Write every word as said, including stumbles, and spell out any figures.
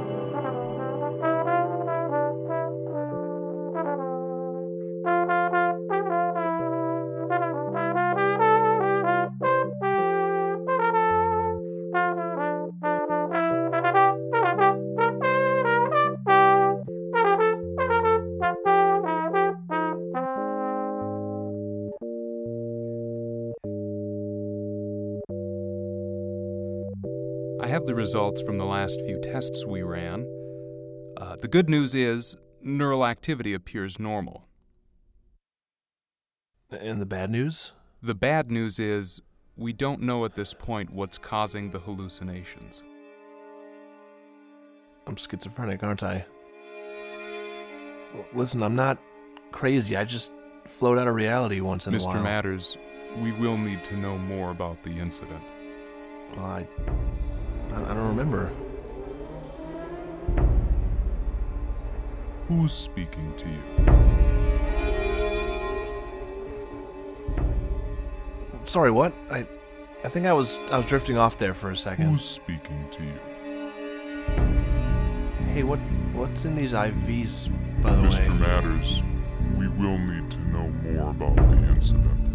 I have the results from the last few tests we ran. Uh, the good news is neural activity appears normal. And the bad news? The bad news is we don't know at this point what's causing the hallucinations. I'm schizophrenic, aren't I? Listen, I'm not crazy. I just float out of reality once in Mister a while. Mister Matters, we will need to know more about the incident. Well, I... I don't remember. Who's speaking to you? Sorry, what? I I think I was I was drifting off there for a second. Who's speaking to you? Hey, what what's in these I Vs, by the Mister way? Matters, we will need to know more about the incident.